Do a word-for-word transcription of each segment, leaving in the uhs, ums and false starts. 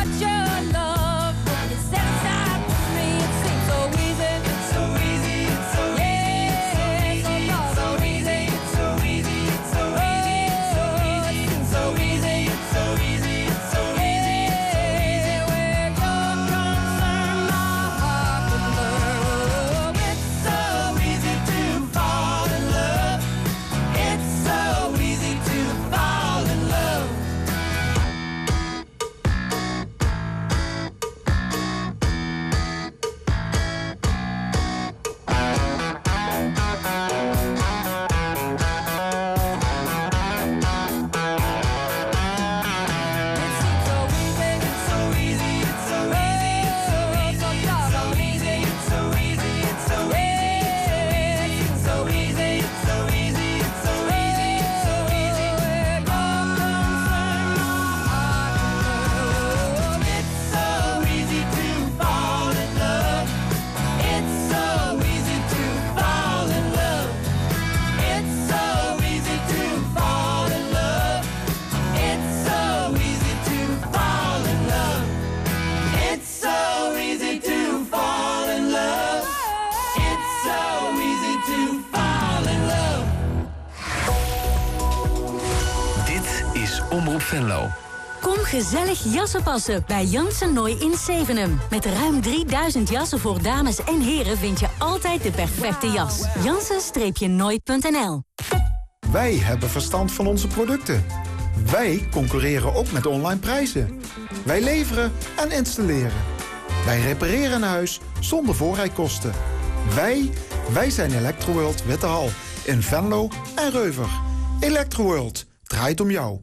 Omroep Venlo. Kom gezellig jassen passen bij Janssen Nooi in Zevenum. Met ruim drieduizend jassen voor dames en heren vind je altijd de perfecte jas. Janssen Nooi punt n l. Wij hebben verstand van onze producten. Wij concurreren ook met online prijzen. Wij leveren en installeren. Wij repareren een huis zonder voorrijkosten. Wij, wij zijn Electroworld Wittehal in Venlo en Reuver. Electroworld draait om jou.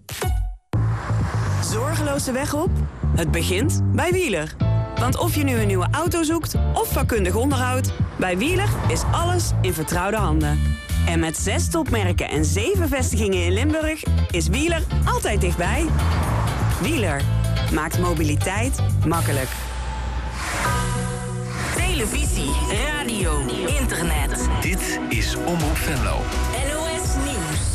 Zorgeloos de weg op? Het begint bij Wieler. Want of je nu een nieuwe auto zoekt of vakkundig onderhoud, bij Wieler is alles in vertrouwde handen. En met zes topmerken en zeven vestigingen in Limburg is Wieler altijd dichtbij. Wieler maakt mobiliteit makkelijk. Televisie, radio, internet. Dit is Omroep Venlo. N O S Nieuws.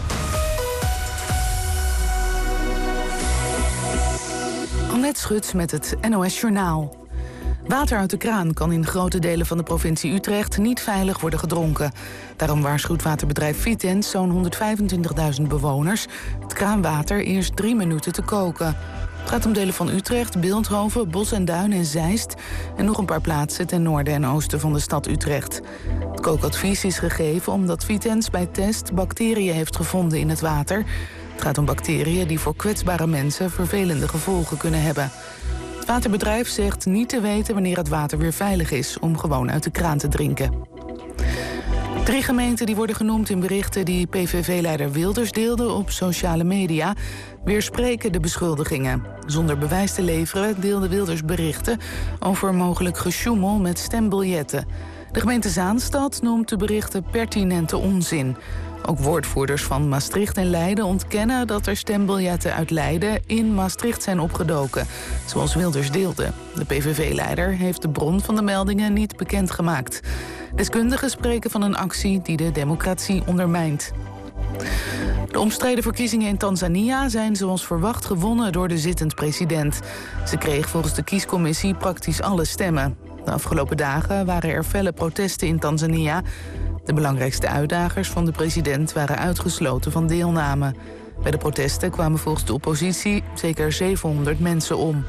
Annette Schut met het N O S Journaal. Water uit de kraan kan in grote delen van de provincie Utrecht niet veilig worden gedronken. Daarom waarschuwt waterbedrijf Vitens zo'n honderdvijfentwintigduizend bewoners het kraanwater eerst drie minuten te koken. Het gaat om delen van Utrecht, Bilthoven, Bosch en Duin en Zeist en nog een paar plaatsen ten noorden en oosten van de stad Utrecht. Het kookadvies is gegeven omdat Vitens bij test bacteriën heeft gevonden in het water. Het gaat om bacteriën die voor kwetsbare mensen vervelende gevolgen kunnen hebben. Het waterbedrijf zegt niet te weten wanneer het water weer veilig is om gewoon uit de kraan te drinken. Drie gemeenten die worden genoemd in berichten die P V V-leider Wilders deelde op sociale media weerspreken de beschuldigingen. Zonder bewijs te leveren deelde Wilders berichten over mogelijk gesjoemel met stembiljetten. De gemeente Zaanstad noemt de berichten pertinente onzin. Ook woordvoerders van Maastricht en Leiden ontkennen dat er stembiljetten uit Leiden in Maastricht zijn opgedoken, zoals Wilders deelde. De P V V-leider heeft de bron van de meldingen niet bekendgemaakt. Deskundigen spreken van een actie die de democratie ondermijnt. De omstreden verkiezingen in Tanzania zijn zoals verwacht gewonnen door de zittend president. Ze kreeg volgens de kiescommissie praktisch alle stemmen. De afgelopen dagen waren er felle protesten in Tanzania. De belangrijkste uitdagers van de president waren uitgesloten van deelname. Bij de protesten kwamen volgens de oppositie zeker zevenhonderd mensen om.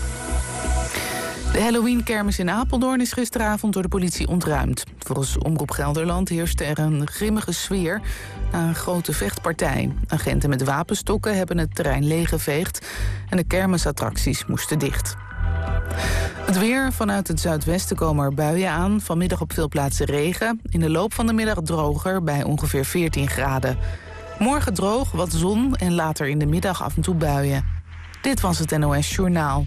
De Halloween-kermis in Apeldoorn is gisteravond door de politie ontruimd. Volgens Omroep Gelderland heerste er een grimmige sfeer na een grote vechtpartij. Agenten met wapenstokken hebben het terrein leeggeveegd en de kermisattracties moesten dicht. Het weer. Vanuit het zuidwesten komen er buien aan. Vanmiddag op veel plaatsen regen. In de loop van de middag droger bij ongeveer veertien graden. Morgen droog, wat zon en later in de middag af en toe buien. Dit was het N O S Journaal.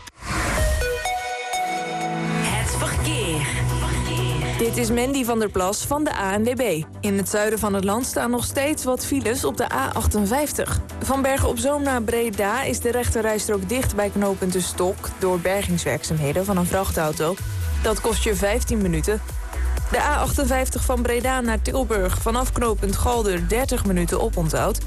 Het verkeer. Dit is Mandy van der Plas van de A N W B. In het zuiden van het land staan nog steeds wat files op de A achtenvijftig. Van Bergen op Zoom naar Breda is de rechterrijstrook dicht bij knooppunt De Stok door bergingswerkzaamheden van een vrachtauto. Dat kost je vijftien minuten. De A achtenvijftig van Breda naar Tilburg vanaf knooppunt Galder dertig minuten oponthoud.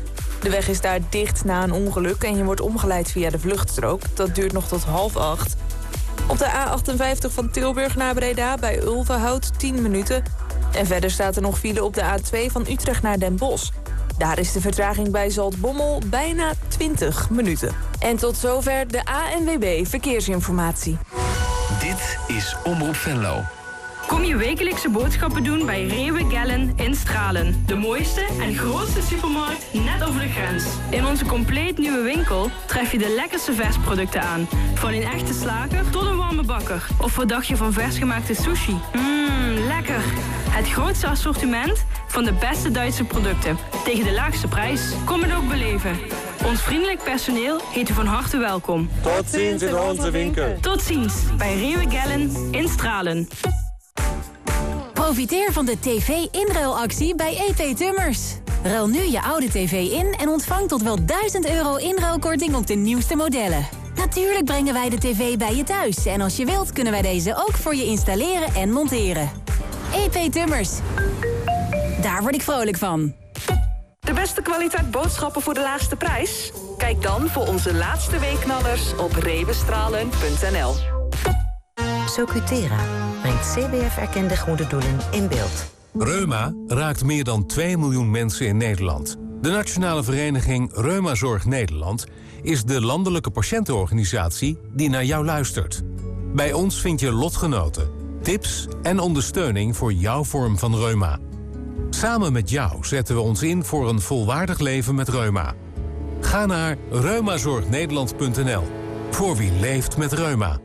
De weg is daar dicht na een ongeluk en je wordt omgeleid via de vluchtstrook. Dat duurt nog tot half acht. Op de A achtenvijftig van Tilburg naar Breda bij Ulvenhout tien minuten. En verder staat er nog file op de A twee van Utrecht naar Den Bosch. Daar is de vertraging bij Zaltbommel bijna twintig minuten. En tot zover de A N W B Verkeersinformatie. Dit is Omroep Venlo. Kom je wekelijkse boodschappen doen bij Rewe Gellen in Stralen. De mooiste en grootste supermarkt net over de grens. In onze compleet nieuwe winkel tref je de lekkerste versproducten aan. Van een echte slager tot een warme bakker. Of wat dacht je van versgemaakte sushi? Mmm, lekker. Het grootste assortiment van de beste Duitse producten. Tegen de laagste prijs. Kom het ook beleven. Ons vriendelijk personeel heet u van harte welkom. Tot ziens in onze winkel. Tot ziens bij Rewe Gellen in Stralen. Profiteer van de tv-inruilactie bij E P Tummers. Ruil nu je oude tv in en ontvang tot wel duizend euro inruilkorting op de nieuwste modellen. Natuurlijk brengen wij de tv bij je thuis. En als je wilt kunnen wij deze ook voor je installeren en monteren. E P Tummers. Daar word ik vrolijk van. De beste kwaliteit boodschappen voor de laagste prijs? Kijk dan voor onze laatste weekknallers op rewestralen punt n l. Socutera brengt C B F-erkende goede doelen in beeld. Reuma raakt meer dan twee miljoen mensen in Nederland. De Nationale Vereniging Reumazorg Nederland is de landelijke patiëntenorganisatie die naar jou luistert. Bij ons vind je lotgenoten, tips en ondersteuning voor jouw vorm van reuma. Samen met jou zetten we ons in voor een volwaardig leven met reuma. Ga naar reumazorgnederland punt n l voor wie leeft met reuma.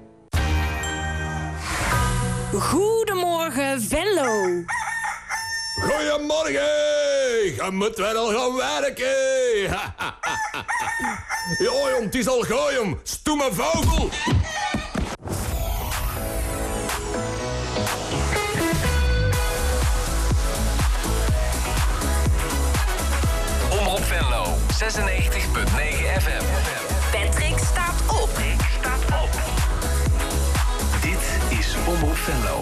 Goedemorgen, Venlo. Goedemorgen, je moet weer al gaan werken. Ja, jong, het is al gooi, jong. Stoeme vogel. Omroep Venlo, zesennegentig punt negen F M. Patrick staat op. Patrick staat op. Dit is Omroep Venlo.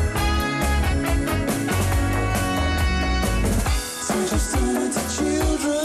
Children